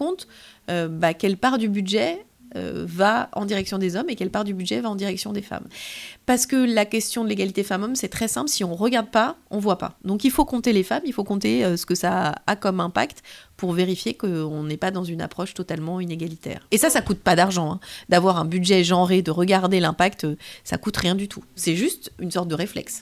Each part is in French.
compte quelle part du budget va en direction des hommes et quelle part du budget va en direction des femmes. Parce que la question de l'égalité femmes-hommes, c'est très simple, si on ne regarde pas, on ne voit pas. Donc il faut compter les femmes, il faut compter ce que ça a comme impact pour vérifier qu'on n'est pas dans une approche totalement inégalitaire. Et ça coûte pas d'argent, hein. D'avoir un budget genré, de regarder l'impact, ça coûte rien du tout. C'est juste une sorte de réflexe.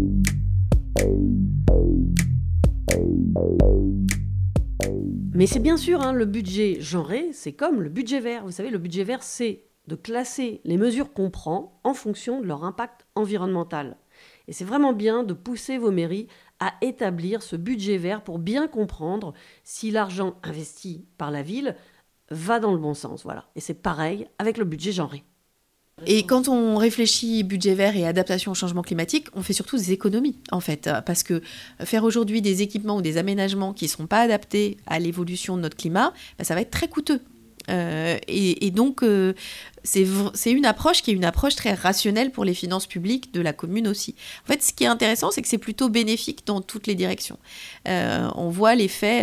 Mais c'est bien sûr, le budget genré, c'est comme le budget vert. Vous savez, le budget vert, c'est de classer les mesures qu'on prend en fonction de leur impact environnemental. Et c'est vraiment bien de pousser vos mairies à établir ce budget vert pour bien comprendre si l'argent investi par la ville va dans le bon sens. Voilà. Et c'est pareil avec le budget genré. Et quand on réfléchit budget vert et adaptation au changement climatique, on fait surtout des économies, en fait. Parce que faire aujourd'hui des équipements ou des aménagements qui ne seront pas adaptés à l'évolution de notre climat, ça va être très coûteux. Et donc, c'est une approche qui est une approche très rationnelle pour les finances publiques de la commune aussi. En fait, ce qui est intéressant, c'est que c'est plutôt bénéfique dans toutes les directions. On voit l'effet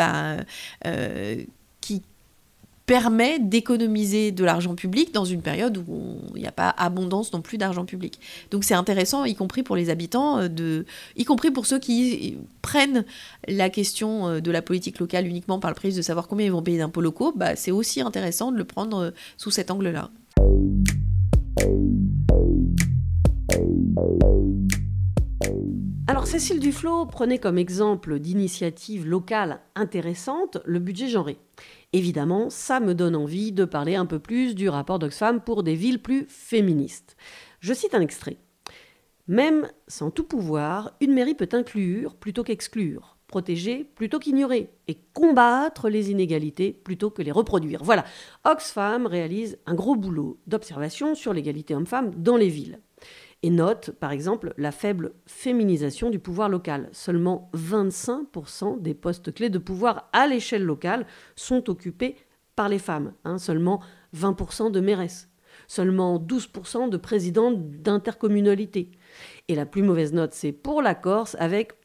qui permet d'économiser de l'argent public dans une période où il n'y a pas abondance non plus d'argent public. Donc c'est intéressant, y compris pour les habitants, y compris pour ceux qui prennent la question de la politique locale uniquement par le prisme de savoir combien ils vont payer d'impôts locaux, c'est aussi intéressant de le prendre sous cet angle-là. Alors Cécile Duflot prenait comme exemple d'initiative locale intéressante le budget genré. Évidemment, ça me donne envie de parler un peu plus du rapport d'Oxfam pour des villes plus féministes. Je cite un extrait. « Même sans tout pouvoir, une mairie peut inclure plutôt qu'exclure, protéger plutôt qu'ignorer et combattre les inégalités plutôt que les reproduire. » Voilà, Oxfam réalise un gros boulot d'observation sur l'égalité homme-femme dans les villes. Et note, par exemple, la faible féminisation du pouvoir local. Seulement 25% des postes clés de pouvoir à l'échelle locale sont occupés par les femmes. Seulement 20% de mairesses. Seulement 12% de présidents d'intercommunalités. Et la plus mauvaise note, c'est pour la Corse, avec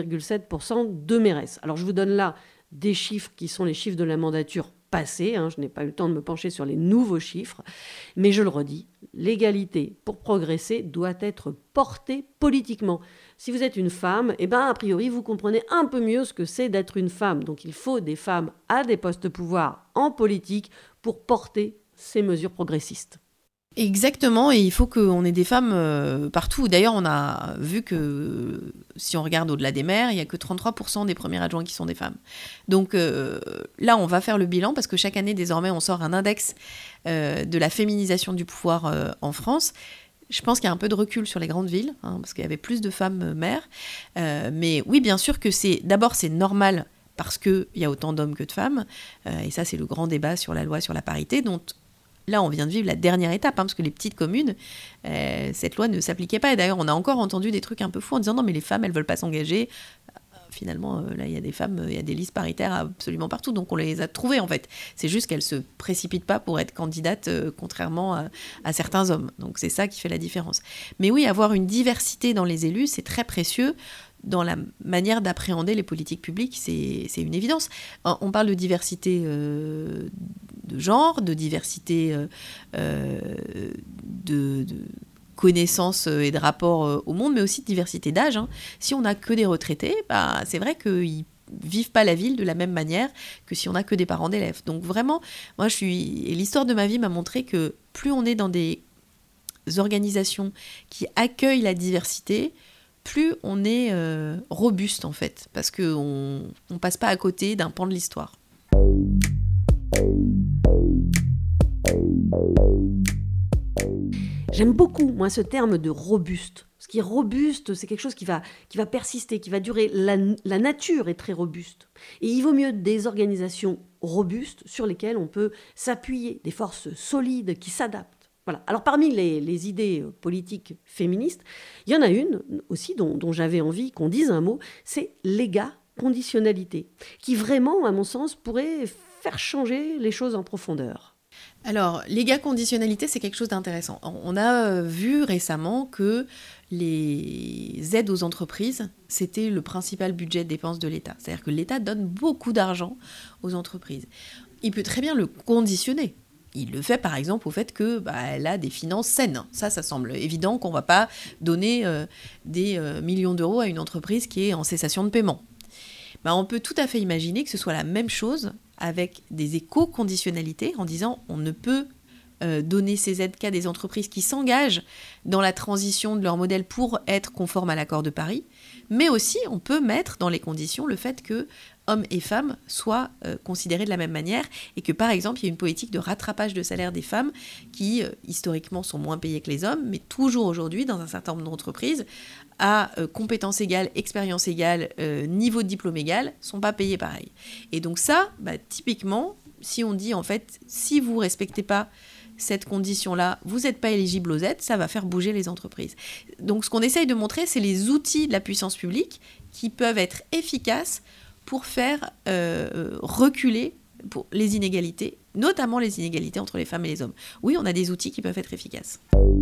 11,7% de mairesses. Alors je vous donne là des chiffres qui sont les chiffres de la mandature passée. Je n'ai pas eu le temps de me pencher sur les nouveaux chiffres. Mais je le redis, l'égalité pour progresser doit être portée politiquement. Si vous êtes une femme, a priori, vous comprenez un peu mieux ce que c'est d'être une femme. Donc il faut des femmes à des postes de pouvoir en politique pour porter ces mesures progressistes. Exactement, et il faut qu'on ait des femmes partout. D'ailleurs, on a vu que si on regarde au-delà des maires, il n'y a que 33% des premiers adjoints qui sont des femmes. Donc là, on va faire le bilan parce que chaque année, désormais, on sort un index de la féminisation du pouvoir en France. Je pense qu'il y a un peu de recul sur les grandes villes, parce qu'il y avait plus de femmes maires. Mais oui, bien sûr que c'est normal parce qu'il y a autant d'hommes que de femmes. Et ça, c'est le grand débat sur la loi sur la parité, dont là, on vient de vivre la dernière étape, parce que les petites communes, cette loi ne s'appliquait pas. Et d'ailleurs, on a encore entendu des trucs un peu fous en disant « Non, mais les femmes, elles ne veulent pas s'engager ». Finalement, là, il y a des femmes, il y a des listes paritaires absolument partout, donc on les a trouvées, en fait. C'est juste qu'elles ne se précipitent pas pour être candidates, contrairement à certains hommes. Donc c'est ça qui fait la différence. Mais oui, avoir une diversité dans les élus, c'est très précieux. Dans la manière d'appréhender les politiques publiques, c'est une évidence. On parle de diversité de genre, de diversité de connaissances et de rapport au monde, mais aussi de diversité d'âge. Si on n'a que des retraités, c'est vrai qu'ils vivent pas la ville de la même manière que si on n'a que des parents d'élèves. Donc vraiment, et l'histoire de ma vie m'a montré que plus on est dans des organisations qui accueillent la diversité, plus on est robuste en fait, parce qu'on ne passe pas à côté d'un pan de l'histoire. J'aime beaucoup, moi, ce terme de robuste. Ce qui est robuste, c'est quelque chose qui va persister, qui va durer. La nature est très robuste. Et il vaut mieux des organisations robustes sur lesquelles on peut s'appuyer, des forces solides qui s'adaptent. Voilà. Alors parmi les idées politiques féministes, il y en a une aussi dont j'avais envie qu'on dise un mot, c'est l'égaconditionnalité, qui vraiment, à mon sens, pourrait faire changer les choses en profondeur. Alors, l'égaconditionnalité, c'est quelque chose d'intéressant. On a vu récemment que les aides aux entreprises, c'était le principal budget de dépenses de l'État. C'est-à-dire que l'État donne beaucoup d'argent aux entreprises. Il peut très bien le conditionner. Il le fait par exemple au fait qu'elle a des finances saines. Ça semble évident qu'on ne va pas donner des millions d'euros à une entreprise qui est en cessation de paiement. On peut tout à fait imaginer que ce soit la même chose avec des éco-conditionnalités en disant on ne peut donner ces aides qu'à des entreprises qui s'engagent dans la transition de leur modèle pour être conformes à l'accord de Paris, mais aussi on peut mettre dans les conditions le fait que hommes et femmes soient considérés de la même manière et que par exemple il y a une politique de rattrapage de salaire des femmes qui historiquement sont moins payées que les hommes, mais toujours aujourd'hui dans un certain nombre d'entreprises à compétences égales, expérience égale, niveau de diplôme égal, sont pas payées pareil. Et donc ça, typiquement, si on dit en fait, si vous respectez pas cette condition-là, vous n'êtes pas éligible aux aides, ça va faire bouger les entreprises. Donc ce qu'on essaye de montrer, c'est les outils de la puissance publique qui peuvent être efficaces pour faire reculer les inégalités, notamment les inégalités entre les femmes et les hommes. Oui, on a des outils qui peuvent être efficaces.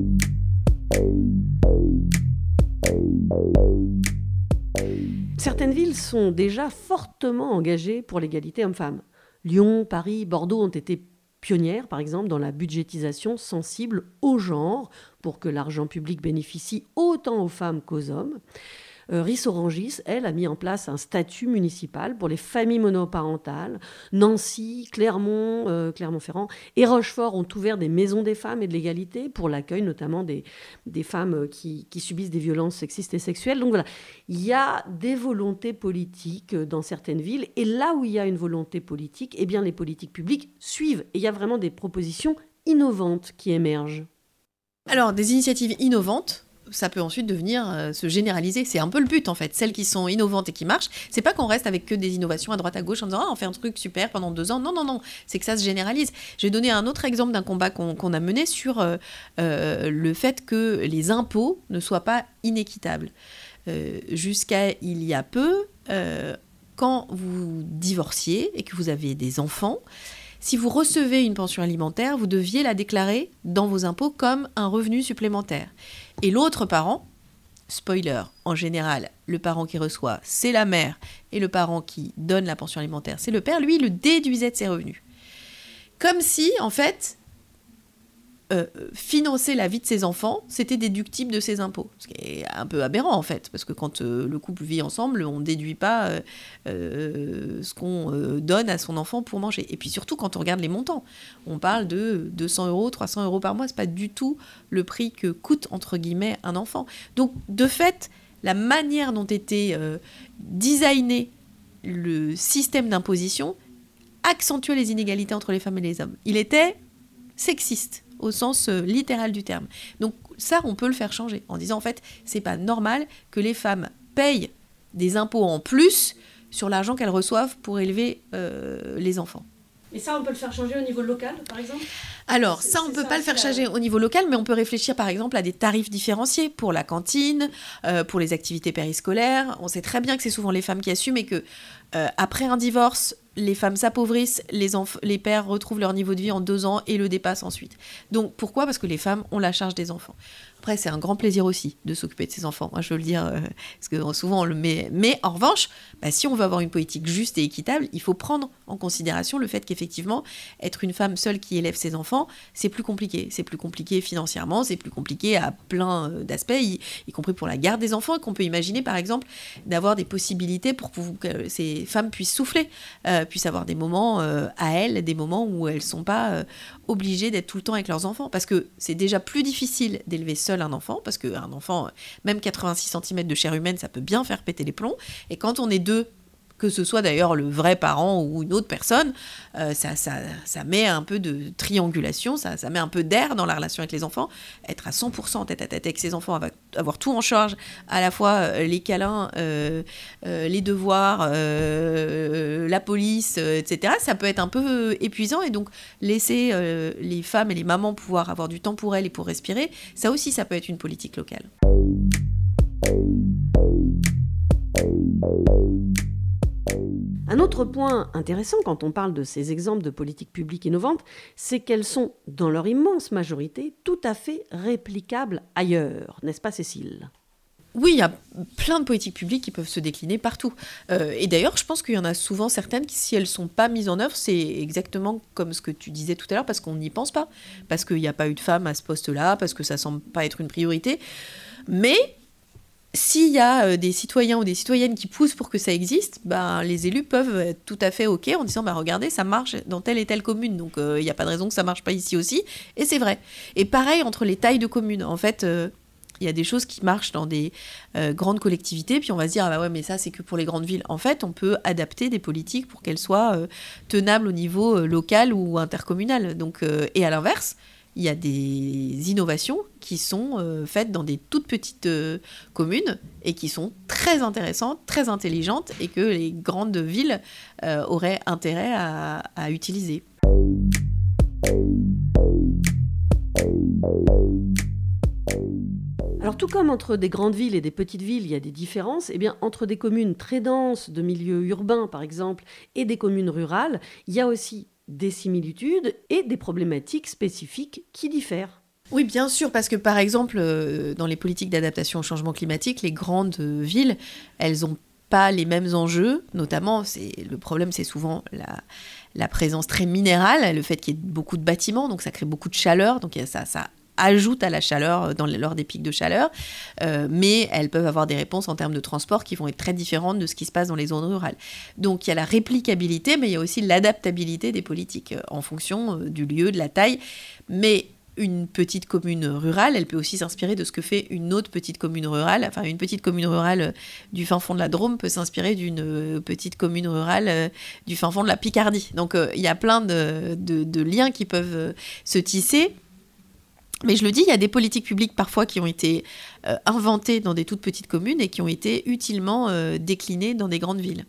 Certaines villes sont déjà fortement engagées pour l'égalité hommes-femmes. Lyon, Paris, Bordeaux ont été pionnières, par exemple, dans la budgétisation sensible au genre pour que l'argent public bénéficie autant aux femmes qu'aux hommes. Ris-Orangis, elle, a mis en place un statut municipal pour les familles monoparentales. Nancy, Clermont, Clermont-Ferrand et Rochefort ont ouvert des maisons des femmes et de l'égalité pour l'accueil notamment des femmes qui subissent des violences sexistes et sexuelles. Donc voilà, il y a des volontés politiques dans certaines villes. Et là où il y a une volonté politique, eh bien les politiques publiques suivent. Et il y a vraiment des propositions innovantes qui émergent. Alors, des initiatives innovantes, ça peut ensuite devenir se généraliser. C'est un peu le but en fait. Celles qui sont innovantes et qui marchent, c'est pas qu'on reste avec que des innovations à droite à gauche en disant on fait un truc super pendant 2 ans. Non. C'est que ça se généralise. Je vais donner un autre exemple d'un combat qu'on a mené sur le fait que les impôts ne soient pas inéquitables. Jusqu'à il y a peu, quand vous divorciez et que vous avez des enfants, si vous recevez une pension alimentaire, vous deviez la déclarer dans vos impôts comme un revenu supplémentaire. Et l'autre parent, spoiler, en général, le parent qui reçoit, c'est la mère, et le parent qui donne la pension alimentaire, c'est le père, lui, il le déduisait de ses revenus. Comme si, en fait, financer la vie de ses enfants, c'était déductible de ses impôts. Ce qui est un peu aberrant, en fait, parce que quand le couple vit ensemble, on ne déduit pas ce qu'on donne à son enfant pour manger. Et puis surtout, quand on regarde les montants, on parle de 200 €, 300 € par mois, ce n'est pas du tout le prix que coûte, entre guillemets, un enfant. Donc, de fait, la manière dont était designé le système d'imposition accentuait les inégalités entre les femmes et les hommes. Il était sexiste au sens littéral du terme. Donc ça, on peut le faire changer en disant en fait, c'est pas normal que les femmes payent des impôts en plus sur l'argent qu'elles reçoivent pour élever les enfants. Et ça, on peut le faire changer au niveau local, par exemple ? Alors, ça, on ne peut pas le faire changer au niveau local, mais on peut réfléchir, par exemple, à des tarifs différenciés pour la cantine, pour les activités périscolaires. On sait très bien que c'est souvent les femmes qui assument et que, après un divorce, les femmes s'appauvrissent, les pères retrouvent leur niveau de vie en 2 ans et le dépassent ensuite. Donc, pourquoi ? Parce que les femmes ont la charge des enfants. Après, c'est un grand plaisir aussi de s'occuper de ses enfants. Moi, je veux le dire, parce que souvent on le met. Mais en revanche, si on veut avoir une politique juste et équitable, il faut prendre en considération le fait qu'effectivement, être une femme seule qui élève ses enfants, c'est plus compliqué. C'est plus compliqué financièrement, c'est plus compliqué à plein d'aspects, y compris pour la garde des enfants, et qu'on peut imaginer, par exemple, d'avoir des possibilités pour que ces femmes puissent souffler, puissent avoir des moments à elles, des moments où elles ne sont pas obligées d'être tout le temps avec leurs enfants. Parce que c'est déjà plus difficile d'élever seul un enfant, parce qu'un enfant, même 86 cm de chair humaine, ça peut bien faire péter les plombs. Et quand on est 2, que ce soit d'ailleurs le vrai parent ou une autre personne, ça met un peu de triangulation, ça met un peu d'air dans la relation avec les enfants. Être à 100% tête-à-tête avec ses enfants, avoir tout en charge, à la fois les câlins, les devoirs, la police, etc., ça peut être un peu épuisant. Et donc, laisser les femmes et les mamans pouvoir avoir du temps pour elles et pour respirer, ça aussi, ça peut être une politique locale. Un autre point intéressant quand on parle de ces exemples de politiques publiques innovantes, c'est qu'elles sont, dans leur immense majorité, tout à fait réplicables ailleurs. N'est-ce pas, Cécile ? Oui, il y a plein de politiques publiques qui peuvent se décliner partout. Et d'ailleurs, je pense qu'il y en a souvent certaines qui, si elles ne sont pas mises en œuvre, c'est exactement comme ce que tu disais tout à l'heure, parce qu'on n'y pense pas, parce qu'il n'y a pas eu de femmes à ce poste-là, parce que ça ne semble pas être une priorité. Mais s'il y a des citoyens ou des citoyennes qui poussent pour que ça existe, ben, les élus peuvent être tout à fait OK en disant bah, regardez, ça marche dans telle et telle commune, donc il n'y a pas de raison que ça ne marche pas ici aussi. Et c'est vrai. Et pareil entre les tailles de communes. En fait, il y a des choses qui marchent dans des grandes collectivités, puis on va se dire ah bah ouais, mais ça c'est que pour les grandes villes. En fait, on peut adapter des politiques pour qu'elles soient tenables au niveau local ou intercommunal. Donc, et à l'inverse, il y a des innovations qui sont faites dans des toutes petites communes et qui sont très intéressantes, très intelligentes et que les grandes villes auraient intérêt à utiliser. Alors tout comme entre des grandes villes et des petites villes, il y a des différences, eh bien entre des communes très denses de milieux urbains par exemple et des communes rurales, il y a aussi des similitudes et des problématiques spécifiques qui diffèrent. Oui, bien sûr, parce que par exemple, dans les politiques d'adaptation au changement climatique, les grandes villes, elles n'ont pas les mêmes enjeux, notamment, le problème c'est souvent la présence très minérale, le fait qu'il y ait beaucoup de bâtiments, donc ça crée beaucoup de chaleur, donc ça ajoute à la chaleur lors des pics de chaleur, mais elles peuvent avoir des réponses en termes de transport qui vont être très différentes de ce qui se passe dans les zones rurales. Donc il y a la réplicabilité, mais il y a aussi l'adaptabilité des politiques en fonction du lieu, de la taille. Mais une petite commune rurale, elle peut aussi s'inspirer de ce que fait une autre petite commune rurale. Enfin, une petite commune rurale du fin fond de la Drôme peut s'inspirer d'une petite commune rurale du fin fond de la Picardie. Donc il y a plein de liens qui peuvent se tisser. Mais je le dis, il y a des politiques publiques parfois qui ont été inventées dans des toutes petites communes et qui ont été utilement déclinées dans des grandes villes.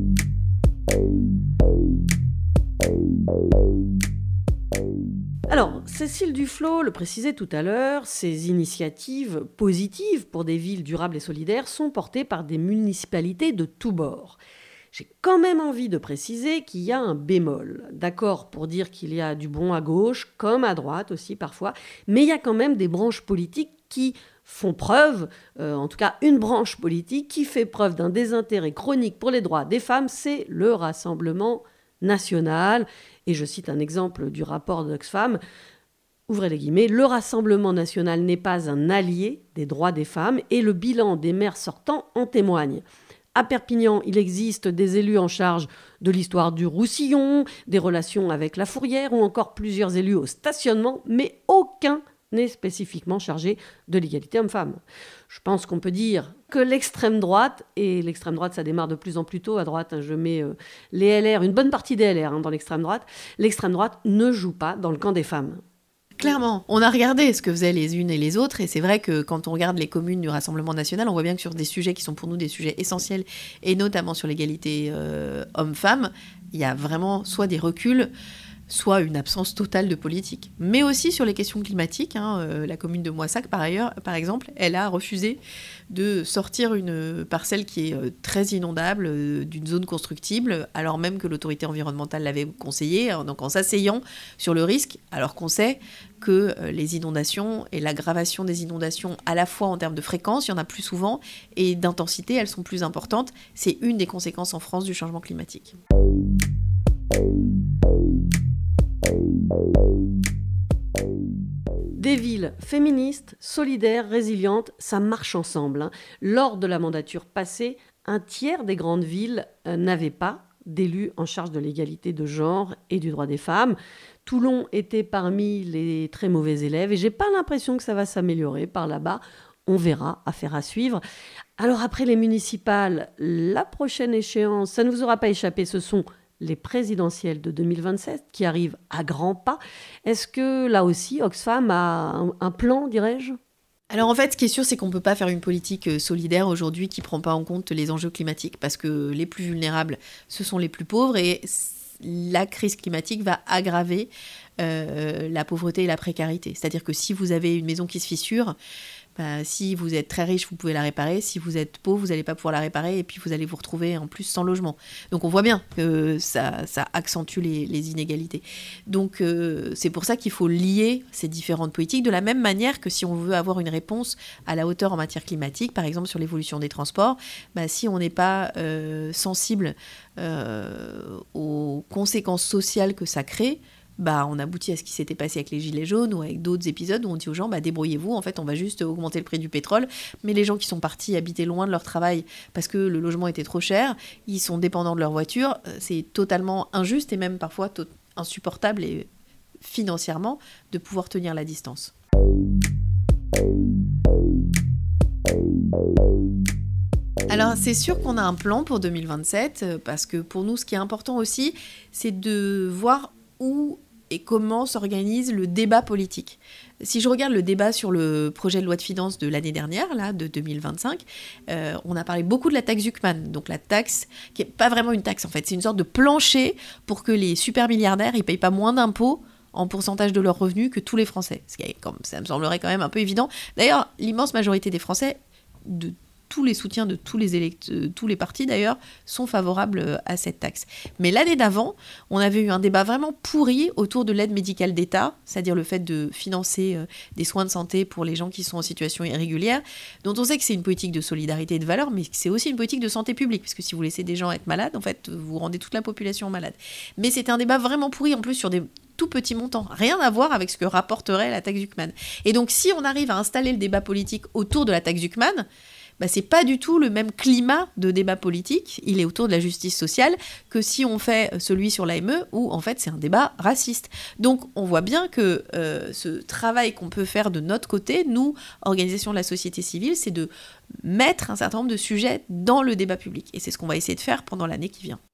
Alors, Cécile Duflot le précisait tout à l'heure, ces initiatives positives pour des villes durables et solidaires sont portées par des municipalités de tous bords. J'ai quand même envie de préciser qu'il y a un bémol. D'accord pour dire qu'il y a du bon à gauche, comme à droite aussi parfois, mais il y a quand même des branches politiques qui font preuve, en tout cas une branche politique qui fait preuve d'un désintérêt chronique pour les droits des femmes, c'est le Rassemblement national. Et je cite un exemple du rapport d'Oxfam. Ouvrez les guillemets, le Rassemblement national n'est pas un allié des droits des femmes et le bilan des maires sortants en témoigne. À Perpignan, il existe des élus en charge de l'histoire du Roussillon, des relations avec la Fourrière ou encore plusieurs élus au stationnement, mais aucun n'est spécifiquement chargé de l'égalité homme-femme. Je pense qu'on peut dire que l'extrême droite, et l'extrême droite ça démarre de plus en plus tôt à droite, je mets les LR, une bonne partie des LR dans l'extrême droite ne joue pas dans le camp des femmes. Clairement, on a regardé ce que faisaient les unes et les autres, et c'est vrai que quand on regarde les communes du Rassemblement national, on voit bien que sur des sujets qui sont pour nous des sujets essentiels, et notamment sur l'égalité homme-femme, il y a vraiment soit des reculs, soit une absence totale de politique. Mais aussi sur les questions climatiques, la commune de Moissac, par exemple, elle a refusé de sortir une parcelle qui est très inondable d'une zone constructible, alors même que l'autorité environnementale l'avait conseillé, donc en s'asseyant sur le risque, alors qu'on sait que les inondations et l'aggravation des inondations, à la fois en termes de fréquence, il y en a plus souvent, et d'intensité, elles sont plus importantes. C'est une des conséquences en France du changement climatique. Des villes féministes, solidaires, résilientes, ça marche ensemble. Lors de la mandature passée, un tiers des grandes villes n'avaient pas d'élus en charge de l'égalité de genre et du droit des femmes. Toulon était parmi les très mauvais élèves et j'ai pas l'impression que ça va s'améliorer par là-bas. On verra, affaire à suivre. Alors après les municipales, la prochaine échéance, ça ne vous aura pas échappé, ce sont les présidentielles de 2027 qui arrivent à grands pas. Est-ce que là aussi, Oxfam a un plan, dirais-je ? Alors en fait, ce qui est sûr, c'est qu'on ne peut pas faire une politique solidaire aujourd'hui qui ne prend pas en compte les enjeux climatiques, parce que les plus vulnérables, ce sont les plus pauvres, et la crise climatique va aggraver la pauvreté et la précarité. C'est-à-dire que si vous avez une maison qui se fissure, Si vous êtes très riche, vous pouvez la réparer. Si vous êtes pauvre, vous n'allez pas pouvoir la réparer et puis vous allez vous retrouver en plus sans logement. Donc on voit bien que ça accentue les inégalités. Donc c'est pour ça qu'il faut lier ces différentes politiques de la même manière que si on veut avoir une réponse à la hauteur en matière climatique, par exemple sur l'évolution des transports, si on n'est pas sensible aux conséquences sociales que ça crée, on aboutit à ce qui s'était passé avec les Gilets jaunes ou avec d'autres épisodes où on dit aux gens débrouillez-vous, en fait on va juste augmenter le prix du pétrole, mais les gens qui sont partis habiter loin de leur travail parce que le logement était trop cher, ils sont dépendants de leur voiture, c'est totalement injuste et même parfois insupportable et financièrement de pouvoir tenir la distance. Alors c'est sûr qu'on a un plan pour 2027 parce que pour nous ce qui est important aussi c'est de voir où et comment s'organise le débat politique. Si je regarde le débat sur le projet de loi de finances de l'année dernière, là, de 2025, on a parlé beaucoup de la taxe Zuckman, donc la taxe qui n'est pas vraiment une taxe en fait, c'est une sorte de plancher pour que les super milliardaires ne payent pas moins d'impôts en pourcentage de leurs revenus que tous les Français. Ça me semblerait quand même un peu évident. D'ailleurs, l'immense majorité des Français, de tous les soutiens de tous les partis d'ailleurs, sont favorables à cette taxe. Mais l'année d'avant, on avait eu un débat vraiment pourri autour de l'aide médicale d'État, c'est-à-dire le fait de financer des soins de santé pour les gens qui sont en situation irrégulière, dont on sait que c'est une politique de solidarité et de valeur, mais c'est aussi une politique de santé publique, parce que si vous laissez des gens être malades, en fait, vous rendez toute la population malade. Mais c'était un débat vraiment pourri, en plus sur des tout petits montants, rien à voir avec ce que rapporterait la taxe Zuckman. Et donc si on arrive à installer le débat politique autour de la taxe Zuckman, c'est pas du tout le même climat de débat politique, il est autour de la justice sociale, que si on fait celui sur l'AME, où en fait c'est un débat raciste. Donc on voit bien que ce travail qu'on peut faire de notre côté, nous, organisation de la société civile, c'est de mettre un certain nombre de sujets dans le débat public. Et c'est ce qu'on va essayer de faire pendant l'année qui vient.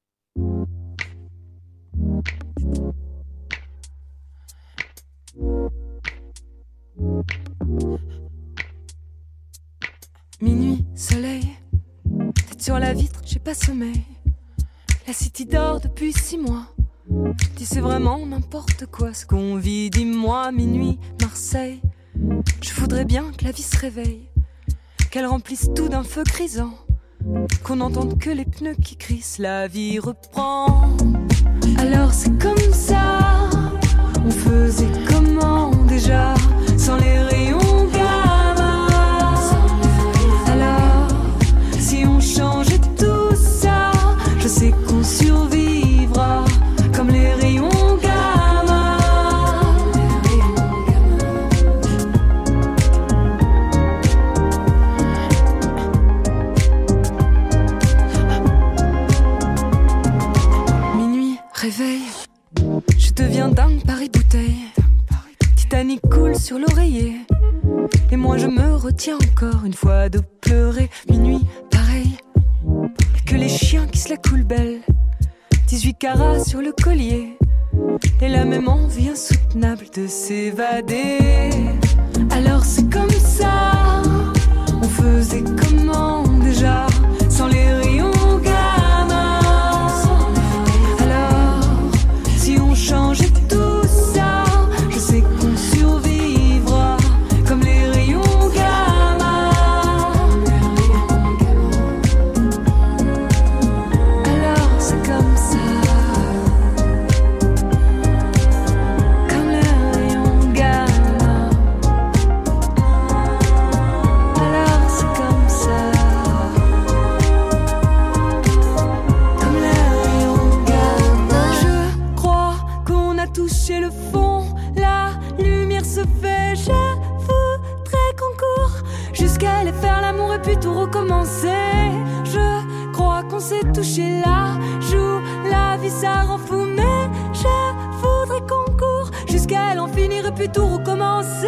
Minuit, soleil, tête sur la vitre, j'ai pas sommeil. La city dort depuis 6 mois. Je dis c'est vraiment n'importe quoi ce qu'on vit, dis-moi. Minuit, Marseille, je voudrais bien que la vie se réveille, qu'elle remplisse tout d'un feu grisant, qu'on n'entende que les pneus qui crissent. La vie reprend. Alors c'est comme ça. On faisait comment déjà sans les rayons gamma? Alors si on changeait tout ça, je sais qu'on survivra comme les rayons gamma. Minuit, réveil, je deviens dingue Paris-Bouteille. Titanic coule sur l'oreiller, et moi je me retiens encore une fois de pleurer. Minuit, pareil, que les chiens qui se la coulent belle. 18 carats sur le collier, et la même envie insoutenable de s'évader. Alors c'est comme ça, on faisait comment déjà sans les rayons gamma? Alors si on changeait tout ça, je sais qu'on survivra comme les rayons gamma. Alors c'est comme ça, comme les rayons gamma. Alors c'est comme ça, comme les rayons gamma. Je crois qu'on a touché le fond, la lumière se fait. Je voudrais qu'on court jusqu'à aller faire l'amour et puis tout recommencer. Je crois qu'on s'est touché là, joue la vie ça rend fou, mais je voudrais qu'on court jusqu'à aller en finir et puis tout recommencer.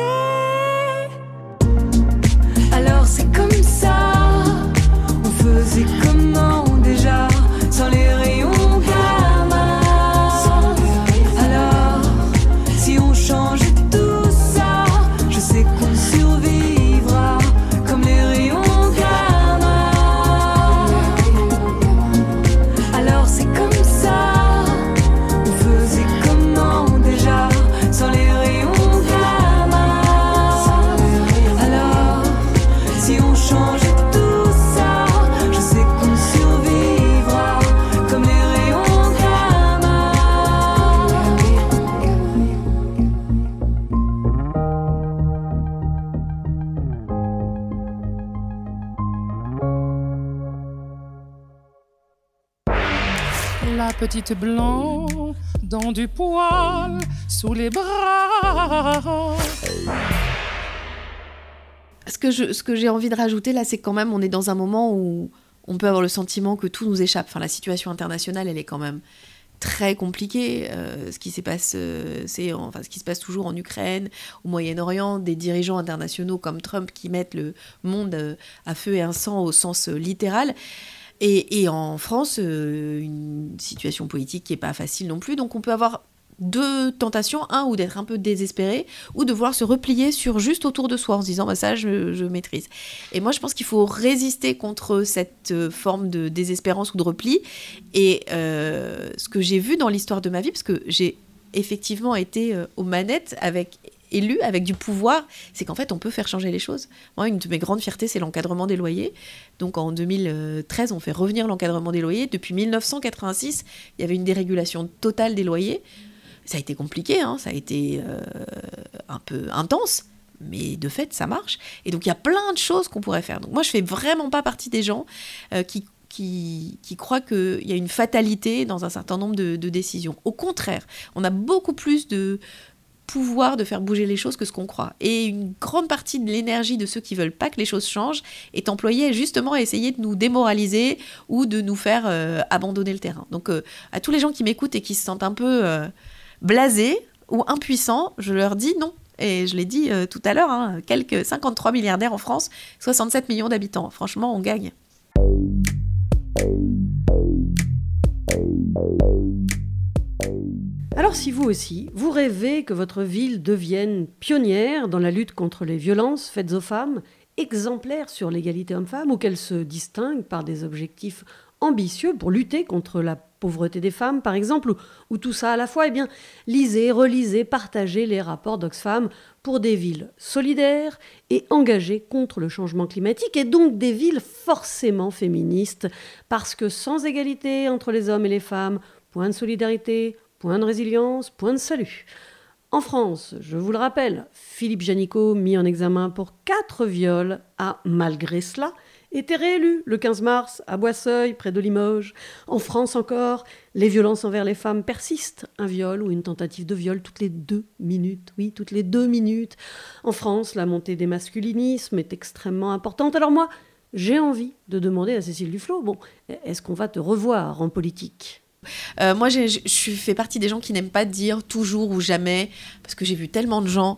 Alors c'est comme ça, on faisait comment déjà sans les rayons gamma? Alors si on changeait tout ça, je sais qu'on survivra comme les rayons gamma. Alors c'est comme ça, on faisait comment déjà sans les rayons gamma? petite blanc dans du poil sous les bras. Ce que j'ai envie de rajouter là, c'est que quand même on est dans un moment où on peut avoir le sentiment que tout nous échappe. Enfin, la situation internationale, elle est quand même très compliquée. Ce qui se passe toujours en Ukraine, au Moyen-Orient, des dirigeants internationaux comme Trump qui mettent le monde à feu et à sang au sens littéral. Et en France, une situation politique qui n'est pas facile non plus. Donc on peut avoir deux tentations, ou d'être un peu désespéré, ou de vouloir se replier sur juste autour de soi en se disant bah ça je maîtrise. Et moi je pense qu'il faut résister contre cette forme de désespérance ou de repli. Et ce que j'ai vu dans l'histoire de ma vie, parce que j'ai effectivement été aux manettes élu avec du pouvoir, c'est qu'en fait on peut faire changer les choses. Moi, une de mes grandes fiertés, c'est l'encadrement des loyers. Donc en 2013, on fait revenir l'encadrement des loyers. Depuis 1986, il y avait une dérégulation totale des loyers. Ça a été compliqué, ça a été un peu intense, mais de fait, ça marche. Et donc, il y a plein de choses qu'on pourrait faire. Donc moi, je fais vraiment pas partie des gens qui croient qu'il y a une fatalité dans un certain nombre de décisions. Au contraire, on a beaucoup plus de pouvoir de faire bouger les choses que ce qu'on croit. Et une grande partie de l'énergie de ceux qui veulent pas que les choses changent est employée justement à essayer de nous démoraliser ou de nous faire abandonner le terrain. Donc, à tous les gens qui m'écoutent et qui se sentent un peu blasés ou impuissants, je leur dis non. Et je l'ai dit tout à l'heure, quelques 53 milliardaires en France, 67 millions d'habitants. Franchement, on gagne. Alors si vous aussi, vous rêvez que votre ville devienne pionnière dans la lutte contre les violences faites aux femmes, exemplaire sur l'égalité homme-femme, ou qu'elle se distingue par des objectifs ambitieux pour lutter contre la pauvreté des femmes, par exemple, ou tout ça à la fois, eh bien, lisez, relisez, partagez les rapports d'Oxfam pour des villes solidaires et engagées contre le changement climatique, et donc des villes forcément féministes, parce que sans égalité entre les hommes et les femmes, point de solidarité, point de résilience, point de salut. En France, je vous le rappelle, Philippe Janicot, mis en examen pour 4 viols, a, malgré cela, été réélu le 15 mars à Boisseuil, près de Limoges. En France encore, les violences envers les femmes persistent. Un viol ou une tentative de viol toutes les 2 minutes. Oui, toutes les 2 minutes. En France, la montée des masculinismes est extrêmement importante. Alors moi, j'ai envie de demander à Cécile Duflot, est-ce qu'on va te revoir en politique ? Moi, je fais partie des gens qui n'aiment pas dire toujours ou jamais, parce que j'ai vu tellement de gens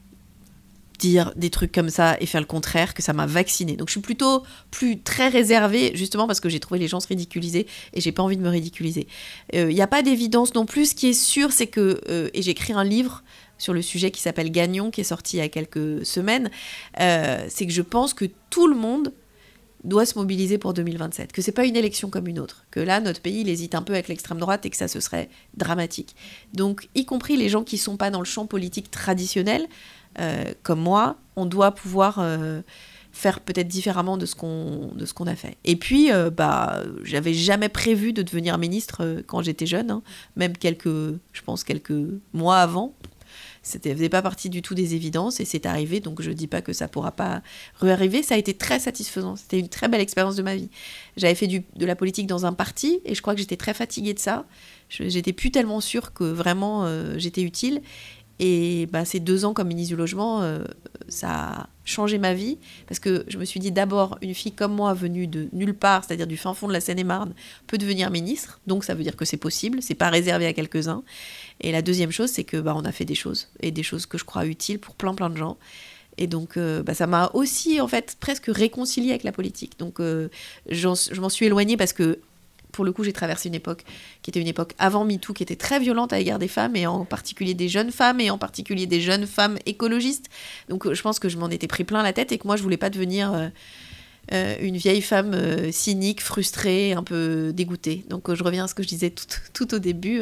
dire des trucs comme ça et faire le contraire que ça m'a vaccinée. Donc je suis plutôt très réservée, justement parce que j'ai trouvé les gens se ridiculiser et j'ai pas envie de me ridiculiser. Il n'y a pas d'évidence non plus. Ce qui est sûr, c'est que, et j'ai écrit un livre sur le sujet qui s'appelle Gagnon, qui est sorti il y a quelques semaines, c'est que je pense que tout le monde doit se mobiliser pour 2027, que c'est pas une élection comme une autre, que là, notre pays, il hésite un peu avec l'extrême droite et que ça, ce serait dramatique. Donc, y compris les gens qui sont pas dans le champ politique traditionnel, comme moi, on doit pouvoir faire peut-être différemment de ce qu'on a fait. Et puis, j'avais jamais prévu de devenir ministre quand j'étais jeune, même quelques mois avant. C'était faisait pas partie du tout des évidences et c'est arrivé, donc je dis pas que ça pourra pas réarriver. Ça a été très satisfaisant, c'était une très belle expérience de ma vie. J'avais fait de la politique dans un parti et je crois que j'étais très fatiguée de ça. J'étais plus tellement sûre que vraiment j'étais utile. Et ces 2 ans comme ministre du Logement, ça a changé ma vie, parce que je me suis dit d'abord, une fille comme moi, venue de nulle part, c'est-à-dire du fin fond de la Seine-et-Marne, peut devenir ministre, donc ça veut dire que c'est possible, c'est pas réservé à quelques-uns. Et la deuxième chose, c'est que on a fait des choses, et des choses que je crois utiles pour plein de gens. Et donc, ça m'a aussi, en fait, presque réconciliée avec la politique. Donc, je m'en suis éloignée parce que, pour le coup, j'ai traversé une époque qui était une époque avant MeToo, qui était très violente à l'égard des femmes, et en particulier des jeunes femmes, et en particulier des jeunes femmes écologistes. Donc je pense que je m'en étais pris plein la tête, et que moi, je voulais pas devenir une vieille femme cynique, frustrée, un peu dégoûtée. Donc je reviens à ce que je disais tout au début.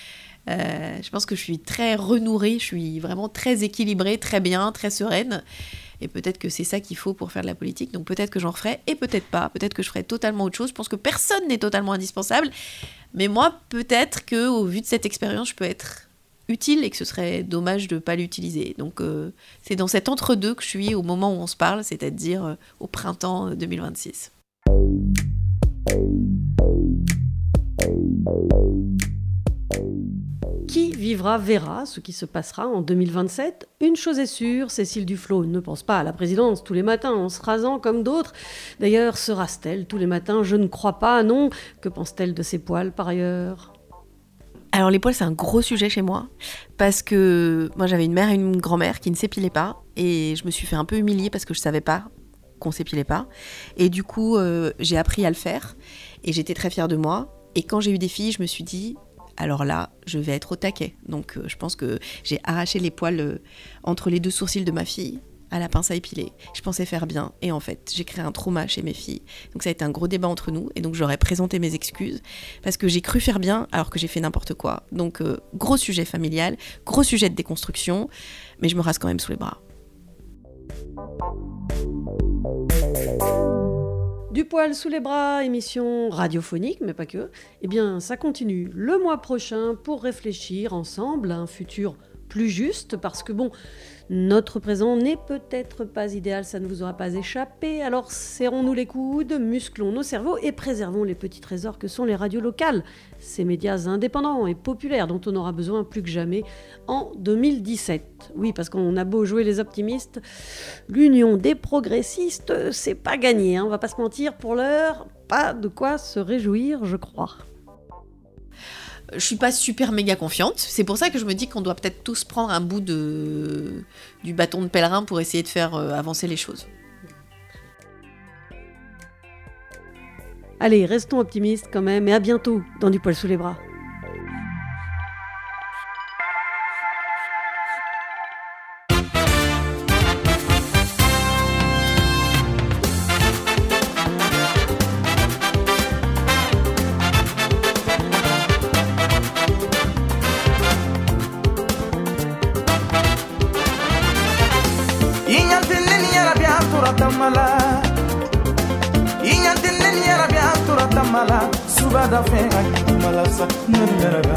Je pense que je suis très renourrie, je suis vraiment très équilibrée, très bien, très sereine. Et peut-être que c'est ça qu'il faut pour faire de la politique. Donc peut-être que j'en ferai, et peut-être pas. Peut-être que je ferai totalement autre chose. Je pense que personne n'est totalement indispensable. Mais moi, peut-être qu'au vu de cette expérience, je peux être utile et que ce serait dommage de ne pas l'utiliser. Donc c'est dans cet entre-deux que je suis au moment où on se parle, c'est-à-dire au printemps 2026. Qui vivra verra ce qui se passera en 2027. Une chose est sûre, Cécile Duflot ne pense pas à la présidence tous les matins en se rasant comme d'autres. D'ailleurs, se rase-t-elle tous les matins? Je ne crois pas, non. Que pense-t-elle de ses poils par ailleurs? Alors les poils, c'est un gros sujet chez moi, parce que moi j'avais une mère et une grand-mère qui ne s'épilaient pas, et je me suis fait un peu humilier parce que je savais pas qu'on s'épilait pas. Et du coup, j'ai appris à le faire, et j'étais très fière de moi. Et quand j'ai eu des filles, je me suis dit... alors là, je vais être au taquet. Donc je pense que j'ai arraché les poils entre les deux sourcils de ma fille à la pince à épiler. Je pensais faire bien et en fait, j'ai créé un trauma chez mes filles. Donc ça a été un gros débat entre nous et donc j'aurais présenté mes excuses parce que j'ai cru faire bien alors que j'ai fait n'importe quoi. Donc gros sujet familial, gros sujet de déconstruction, mais je me rase quand même sous les bras. Du poil sous les bras, émission radiophonique, mais pas que. Eh bien, ça continue le mois prochain pour réfléchir ensemble à un futur plus juste, parce que bon, notre présent n'est peut-être pas idéal, ça ne vous aura pas échappé, alors serrons-nous les coudes, musclons nos cerveaux et préservons les petits trésors que sont les radios locales, ces médias indépendants et populaires dont on aura besoin plus que jamais en 2017. Oui, parce qu'on a beau jouer les optimistes, l'union des progressistes, c'est pas gagné, hein, on va pas se mentir, pour l'heure, pas de quoi se réjouir, je crois. Je suis pas super méga confiante, c'est pour ça que je me dis qu'on doit peut-être tous prendre un bout du bâton de pèlerin pour essayer de faire avancer les choses. Allez, restons optimistes quand même, et à bientôt dans Du poil sous les bras. Subada fe malasa nera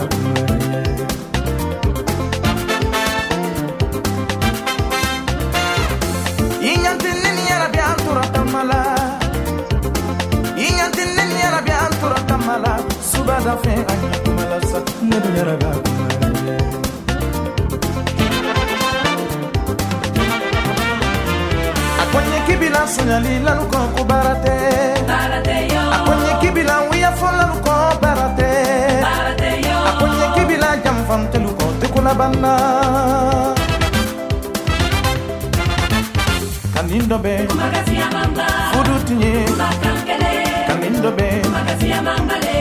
Inyantin yara bi antura tamala Inyantin yara bi antura tamala Subada fe malasa nera Akonye kibila sunyali lanu ko barate yo Akonye kibila wiya fola ko barate yo Akonye kibila jamfam telu ko tekula banna Kanindo be magasi ya mamba Fudutinye makankele Kanindo be magasi ya mamba le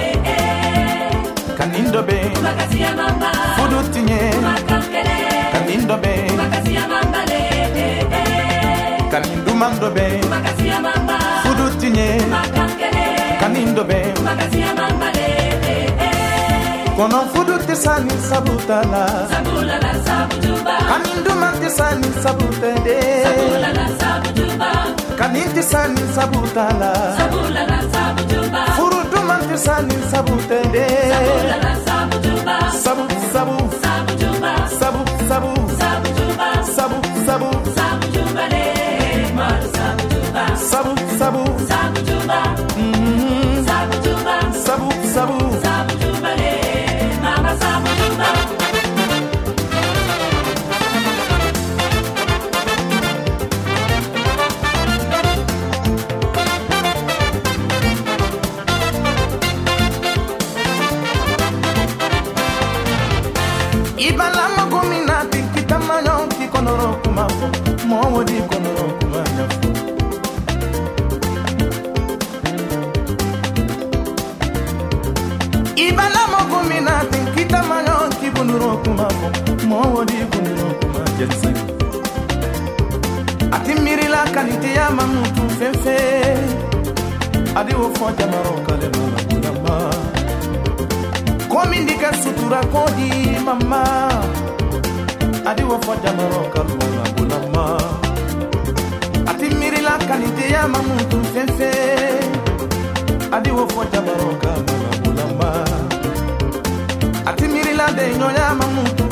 Kanindo be magasi ya mamba Fudutinye makankele Kanindo be magasi ya mamba le Kanindo mando be magasi ya mamba Fudutinye makankele Kanindo be magasi ya mamba le Kono fuduti sani sabutala Sabulala sabutuba Kanindo mante sani sabutende Sabulala sabutuba Kaninti sani sabutala Sabulala sabutuba Furutu mante sani sabutende Sabulala sabutuba Sabu sabu sabutuba Sabu sabu sabutuba Sabu sabu sabutuba le Maru sabutuba Sabu sabu sabutuba Sabutuba Sabu sabu sabutuba le Mama sabutuba Ibala magomina tikita manyo kikonoro kumafo Mwodi konoro kumanyafo Ibala magomina tikita manyo kibunuro kumafo Mwodi konoro kumajense Atimirila kanite ya mamutu fefe Adi wofo jamaro kale mama kunama Komindika sutura kodi mama Adi wofo jamaro kale mama kunama Atimirila kanite ya mamutu fefe Adi wofo jamaro kale mama kunama Atimirila de nyoya mamutu